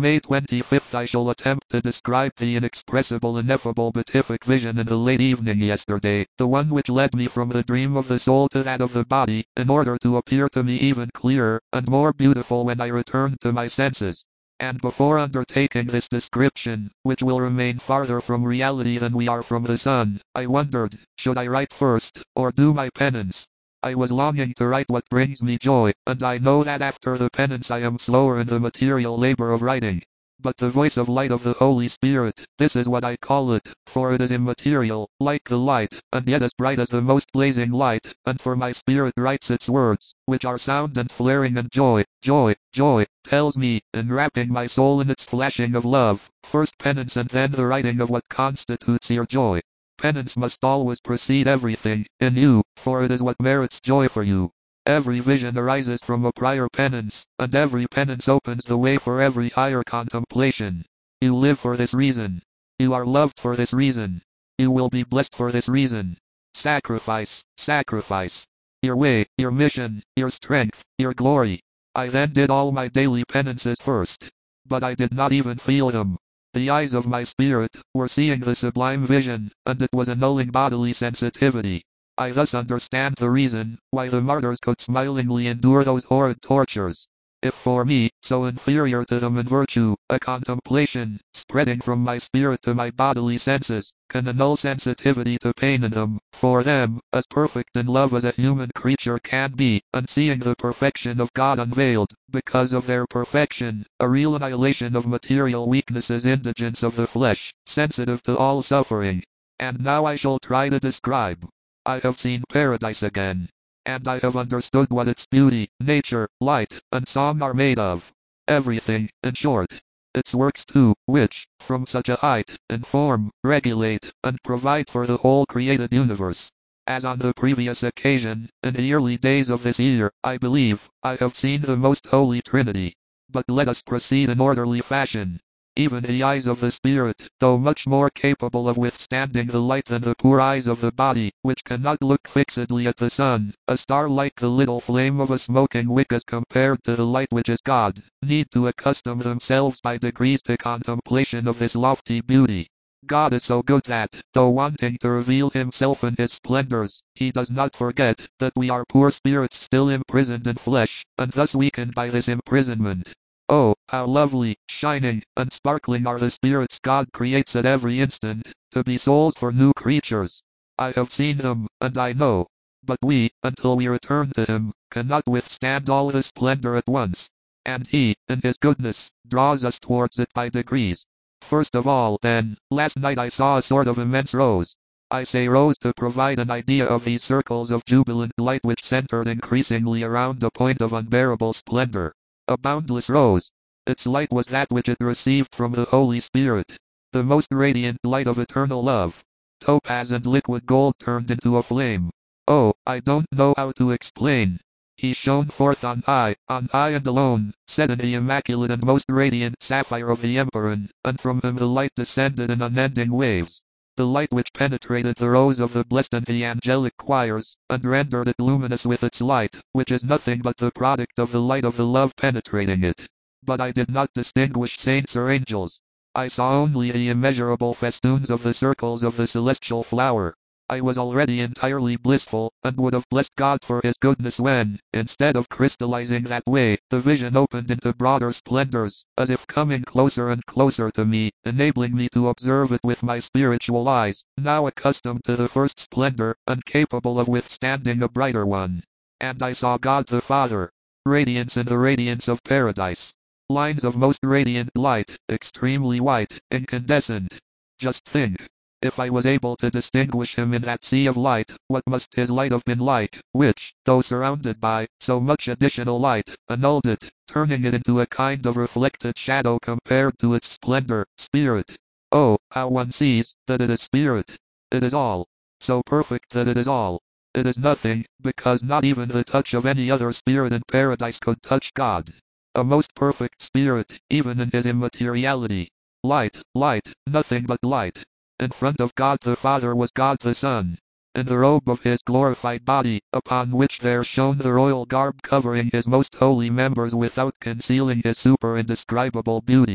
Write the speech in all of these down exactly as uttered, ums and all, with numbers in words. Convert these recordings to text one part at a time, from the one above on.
May twenty-fifth. I shall attempt to describe the inexpressible, ineffable, beatific vision in the late evening yesterday, the one which led me from the dream of the soul to that of the body, in order to appear to me even clearer and more beautiful when I returned to my senses. And before undertaking this description, which will remain farther from reality than we are from the sun, I wondered, should I write first, or do my penance? I was longing to write what brings me joy, and I know that after the penance I am slower in the material labor of writing. But the voice of light of the Holy Spirit, this is what I call it, for it is immaterial, like the light, and yet as bright as the most blazing light, and for my spirit writes its words, which are sound and flaring and joy, joy, joy, tells me, enwrapping my soul in its flashing of love, first penance and then the writing of what constitutes your joy. Penance must always precede everything, in you, for it is what merits joy for you. Every vision arises from a prior penance, and every penance opens the way for every higher contemplation. You live for this reason. You are loved for this reason. You will be blessed for this reason. Sacrifice, sacrifice. Your way, your mission, your strength, your glory. I then did all my daily penances first. But I did not even feel them. The eyes of my spirit were seeing the sublime vision, and it was annulling bodily sensitivity. I thus understand the reason why the martyrs could smilingly endure those horrid tortures. If for me, so inferior to them in virtue, a contemplation, spreading from my spirit to my bodily senses, can annul sensitivity to pain in them, for them, as perfect in love as a human creature can be, and seeing the perfection of God unveiled, because of their perfection, a real annihilation of material weaknesses, indigence of the flesh, sensitive to all suffering. And now I shall try to describe. I have seen paradise again. And I have understood what its beauty, nature, light, and song are made of. Everything, in short. Its works too, which, from such a height, inform, regulate, and provide for the whole created universe. As on the previous occasion, in the early days of this year, I believe, I have seen the most holy Trinity. But let us proceed in orderly fashion. Even the eyes of the spirit, though much more capable of withstanding the light than the poor eyes of the body, which cannot look fixedly at the sun, a star like the little flame of a smoking wick as compared to the light which is God, need to accustom themselves by degrees to contemplation of this lofty beauty. God is so good that, though wanting to reveal himself in his splendors, he does not forget that we are poor spirits still imprisoned in flesh, and thus weakened by this imprisonment. Oh, how lovely, shining, and sparkling are the spirits God creates at every instant, to be souls for new creatures. I have seen them, and I know. But we, until we return to him, cannot withstand all this splendor at once. And he, in his goodness, draws us towards it by degrees. First of all, then, last night I saw a sort of immense rose. I say rose to provide an idea of these circles of jubilant light which centered increasingly around a point of unbearable splendor. A boundless rose. Its light was that which it received from the Holy Spirit, the most radiant light of eternal love. Topaz and liquid gold turned into a flame. Oh, I don't know how to explain. He shone forth on high, on high and alone, set in the immaculate and most radiant sapphire of the Emperor, and from him the light descended in unending waves. The light which penetrated the rows of the blessed and the angelic choirs, and rendered it luminous with its light, which is nothing but the product of the light of the love penetrating it. But I did not distinguish saints or angels. I saw only the immeasurable festoons of the circles of the celestial flower. I was already entirely blissful, and would have blessed God for his goodness when, instead of crystallizing that way, the vision opened into broader splendors, as if coming closer and closer to me, enabling me to observe it with my spiritual eyes, now accustomed to the first splendor, and capable of withstanding a brighter one. And I saw God the Father. Radiance in the radiance of paradise. Lines of most radiant light, extremely white, incandescent. Just think. If I was able to distinguish him in that sea of light, what must his light have been like, which, though surrounded by so much additional light, annulled it, turning it into a kind of reflected shadow compared to its splendor, spirit. Oh, how one sees that it is spirit. It is all. So perfect that it is all. It is nothing, because not even the touch of any other spirit in paradise could touch God. A most perfect spirit, even in his immateriality. Light, light, nothing but light. In front of God the Father was God the Son. In the robe of his glorified body, upon which there shone the royal garb covering his most holy members without concealing his super indescribable beauty.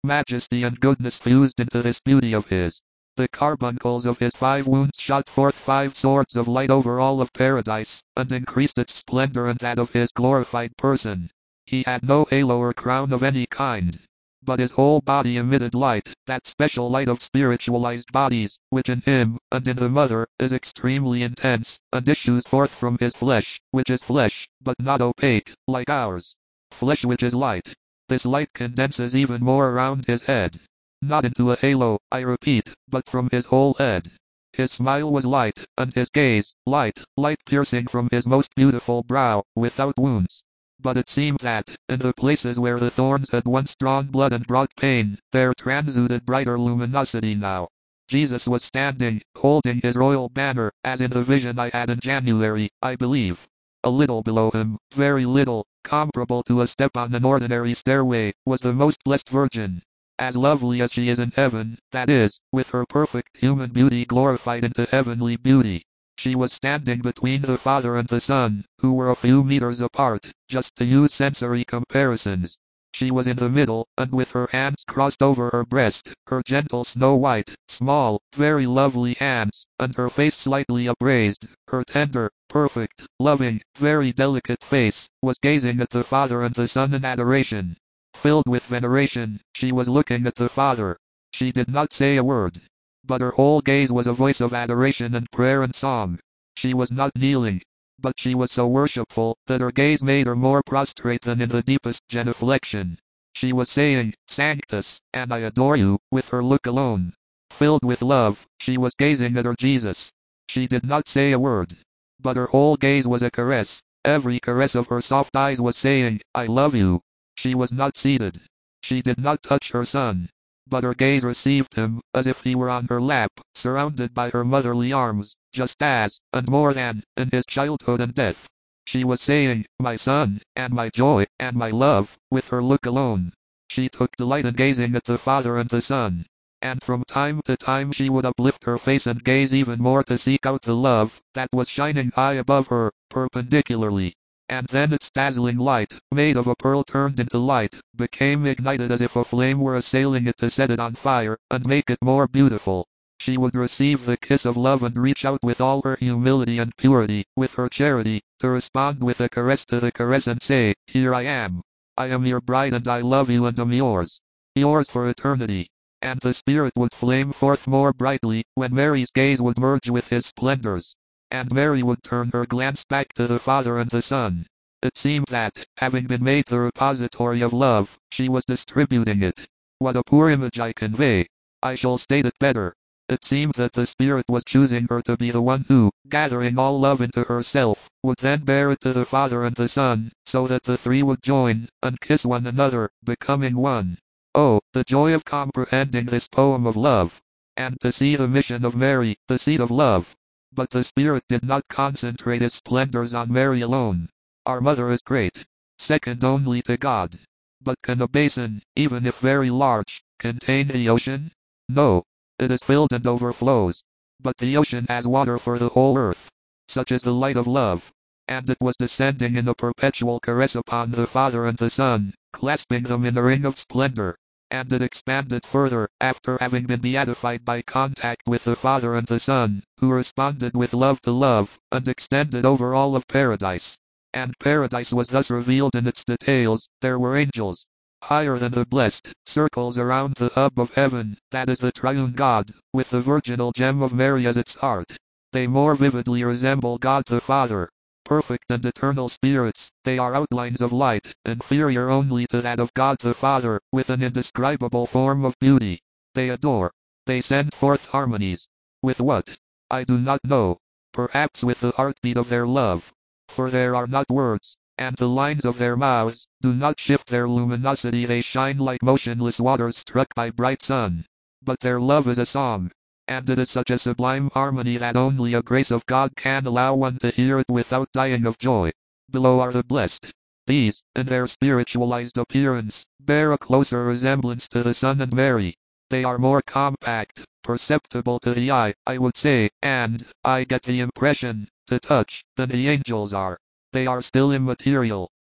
majesty and goodness fused into this beauty of his. The carbuncles of his five wounds shot forth five swords of light over all of paradise, and increased its splendor and that of his glorified person. He had no halo or crown of any kind, but his whole body emitted light, that special light of spiritualized bodies, which in him, and in the mother, is extremely intense, and issues forth from his flesh, which is flesh, but not opaque, like ours. Flesh which is light. This light condenses even more around his head. Not into a halo, I repeat, but from his whole head. His smile was light, and his gaze, light, light piercing from his most beautiful brow, without wounds. But it seemed that, in the places where the thorns had once drawn blood and brought pain, there transuded brighter luminosity now. Jesus was standing, holding his royal banner, as in the vision I had in January, I believe. A little below him, very little, comparable to a step on an ordinary stairway, was the most blessed Virgin. As lovely as she is in heaven, that is, with her perfect human beauty glorified into heavenly beauty. She was standing between the Father and the Son, who were a few meters apart, just to use sensory comparisons. She was in the middle, and with her hands crossed over her breast, her gentle snow-white, small, very lovely hands, and her face slightly upraised, her tender, perfect, loving, very delicate face, was gazing at the Father and the Son in adoration. Filled with veneration, she was looking at the Father. She did not say a word, but her whole gaze was a voice of adoration and prayer and song. She was not kneeling, but she was so worshipful that her gaze made her more prostrate than in the deepest genuflection. She was saying, Sanctus, and I adore you, with her look alone. Filled with love, she was gazing at her Jesus. She did not say a word, but her whole gaze was a caress. Every caress of her soft eyes was saying, I love you. She was not seated. She did not touch her Son, but her gaze received him, as if he were on her lap, surrounded by her motherly arms, just as, and more than, in his childhood and death. She was saying, my Son, and my joy, and my love, with her look alone. She took delight in gazing at the Father and the Son, and from time to time she would uplift her face and gaze even more to seek out the love, that was shining high above her, perpendicularly. And then its dazzling light, made of a pearl turned into light, became ignited as if a flame were assailing it to set it on fire, and make it more beautiful. She would receive the kiss of love and reach out with all her humility and purity, with her charity, to respond with a caress to the caress and say, here I am. I am your bride and I love you and am yours. Yours for eternity. And the Spirit would flame forth more brightly, when Mary's gaze would merge with his splendors. And Mary would turn her glance back to the Father and the Son. It seemed that, having been made the repository of love, she was distributing it. What a poor image I convey. I shall state it better. It seemed that the Spirit was choosing her to be the one who, gathering all love into herself, would then bear it to the Father and the Son, so that the three would join, and kiss one another, becoming one. Oh, the joy of comprehending this poem of love! And to see the mission of Mary, the seat of love. But the Spirit did not concentrate its splendors on Mary alone. Our Mother is great, second only to God. But can a basin, even if very large, contain the ocean? No. It is filled and overflows. But the ocean has water for the whole earth. Such is the light of love. And it was descending in a perpetual caress upon the Father and the Son, clasping them in a ring of splendor. And it expanded further, after having been beatified by contact with the Father and the Son, who responded with love to love, and extended over all of paradise. And paradise was thus revealed in its details. There were angels, higher than the blessed, circles around the hub of heaven, that is the triune God, with the virginal gem of Mary as its heart. They more vividly resemble God the Father. Perfect and eternal spirits, they are outlines of light, inferior only to that of God the Father, with an indescribable form of beauty. They adore. They send forth harmonies. With what? I do not know. Perhaps with the heartbeat of their love. For there are not words, and the lines of their mouths do not shift their luminosity. They shine like motionless waters struck by bright sun. But their love is a song. And it is such a sublime harmony that only a grace of God can allow one to hear it without dying of joy. Below are the blessed. These, in their spiritualized appearance, bear a closer resemblance to the Son and Mary. They are more compact, perceptible to the eye, I would say, and, I get the impression, to touch, than the angels are. They are still immaterial.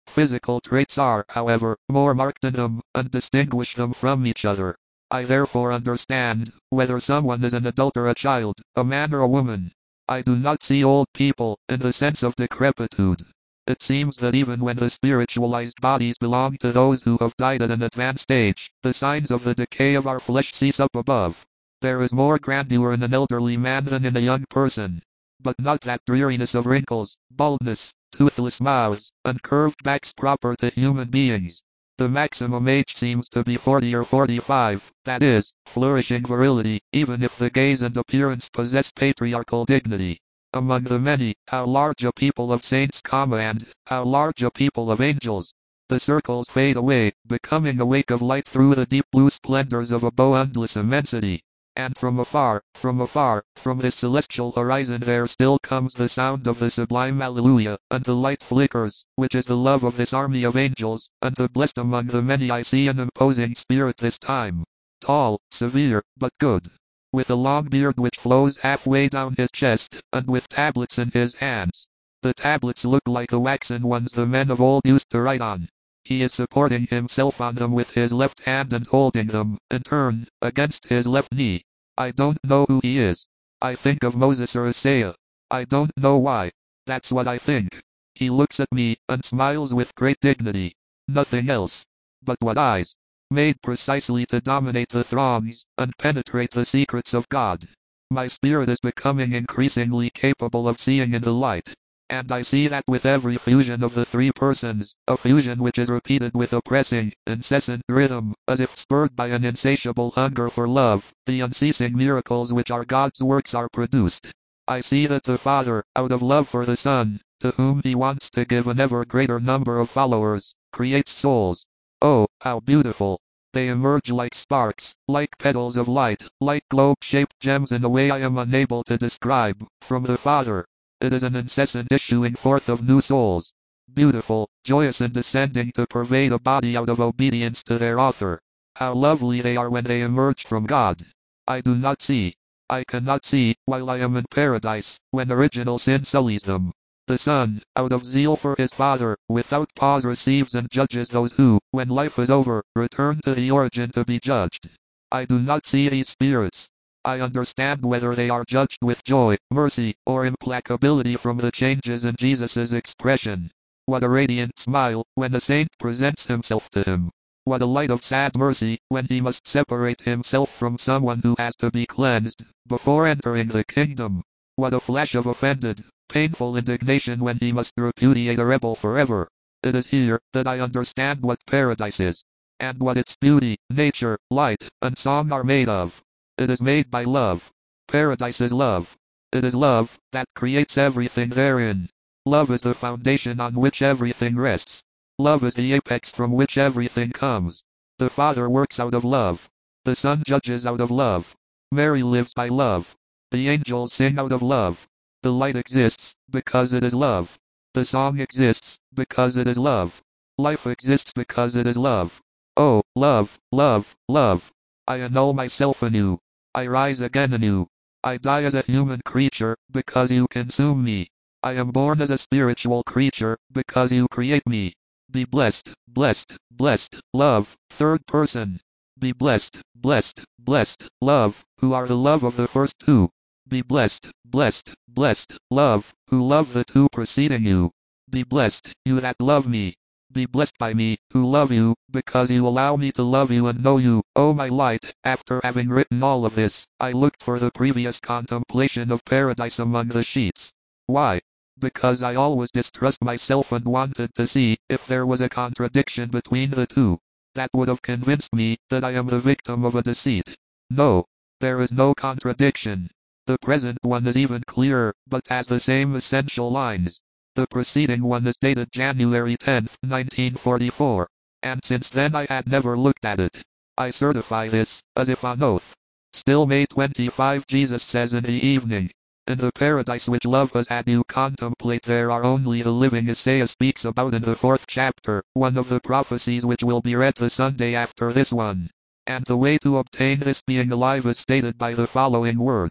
Physical traits are, however, more marked in them, and distinguish them from each other. I therefore understand, whether someone is an adult or a child, a man or a woman. I do not see old people, in the sense of decrepitude. It seems that even when the spiritualized bodies belong to those who have died at an advanced age, the signs of the decay of our flesh cease up above. There is more grandeur in an elderly man than in a young person. But not that dreariness of wrinkles, baldness, toothless mouths, and curved backs proper to human beings. The maximum age seems to be forty or forty-five, that is, flourishing virility, even if the gaze and appearance possess patriarchal dignity. Among the many, how large a people of saints come and, how large a people of angels. The circles fade away, becoming a wake of light through the deep blue splendors of a boundless immensity. And from afar, from afar, from this celestial horizon there still comes the sound of the sublime Alleluia, and the light flickers, which is the love of this army of angels, and the blessed among the many I see an imposing spirit this time. Tall, severe, but good. With a long beard which flows halfway down his chest, and with tablets in his hands. The tablets look like the waxen ones the men of old used to write on. He is supporting himself on them with his left hand and holding them, in turn, against his left knee. I don't know who he is. I think of Moses or Isaiah. I don't know why. That's what I think. He looks at me, and smiles with great dignity. Nothing else. But what eyes! Made precisely to dominate the throngs, and penetrate the secrets of God. My spirit is becoming increasingly capable of seeing in the light. And I see that with every fusion of the three persons, a fusion which is repeated with a pressing, incessant rhythm, as if spurred by an insatiable hunger for love, the unceasing miracles which are God's works are produced. I see that the Father, out of love for the Son, to whom he wants to give an ever greater number of followers, creates souls. Oh, how beautiful! They emerge like sparks, like petals of light, like globe-shaped gems in a way I am unable to describe, from the Father. It is an incessant issuing forth of new souls. Beautiful, joyous and descending to pervade a body out of obedience to their author. How lovely they are when they emerge from God. I do not see. I cannot see, while I am in paradise, when original sin sullies them. The Son, out of zeal for his Father, without pause receives and judges those who, when life is over, return to the origin to be judged. I do not see these spirits. I understand whether they are judged with joy, mercy, or implacability from the changes in Jesus' expression. What a radiant smile, when a saint presents himself to him. What a light of sad mercy, when he must separate himself from someone who has to be cleansed, before entering the kingdom. What a flash of offended, painful indignation when he must repudiate a rebel forever. It is here, that I understand what paradise is, and what its beauty, nature, light, and song are made of. It is made by love. Paradise is love. It is love, that creates everything therein. Love is the foundation on which everything rests. Love is the apex from which everything comes. The Father works out of love. The Son judges out of love. Mary lives by love. The angels sing out of love. The light exists, because it is love. The song exists, because it is love. Life exists because it is love. Oh, love, love, love. I annul myself anew. I rise again anew. I die as a human creature, because you consume me. I am born as a spiritual creature, because you create me. Be blessed, blessed, blessed, love, third person. Be blessed, blessed, blessed, love, who are the love of the first two. Be blessed, blessed, blessed, love, who love the two preceding you. Be blessed, you that love me. Be blessed by me, who love you, because you allow me to love you and know you, O my light. After having written all of this, I looked for the previous contemplation of paradise among the sheets. Why? Because I always distrust myself and wanted to see if there was a contradiction between the two. That would have convinced me that I am the victim of a deceit. No, there is no contradiction. The present one is even clearer, but has the same essential lines. The preceding one is dated January tenth, nineteen forty-four, and since then I had never looked at it. I certify this, as if on oath. Still May twenty-fifth, Jesus says in the evening, in the paradise which love has had you contemplate there are only the living Isaiah speaks about in the fourth chapter, one of the prophecies which will be read the Sunday after this one. And the way to obtain this being alive is stated by the following words.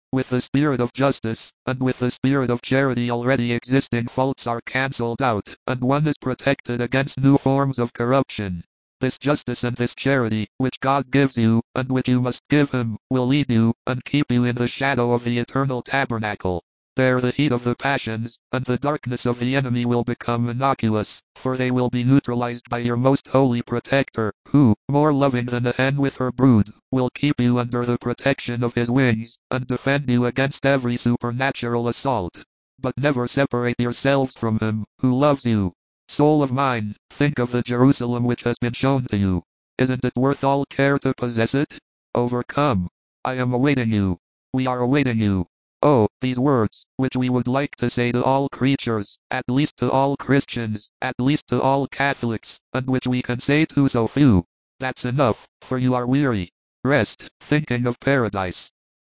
With the spirit of justice, and with the spirit of charity, already existing faults are cancelled out, and one is protected against new forms of corruption. This justice and this charity, which God gives you, and which you must give him, will lead you, and keep you in the shadow of the eternal tabernacle. There the heat of the passions, and the darkness of the enemy will become innocuous, for they will be neutralized by your most holy protector, who, more loving than a hen with her brood, will keep you under the protection of his wings, and defend you against every supernatural assault. But never separate yourselves from him, who loves you. Soul of mine, think of the Jerusalem which has been shown to you. Isn't it worth all care to possess it? Overcome. I am awaiting you. We are awaiting you. Oh, these words, which we would like to say to all creatures, at least to all Christians, at least to all Catholics, and which we can say to so few. That's enough, for you are weary. Rest, thinking of paradise.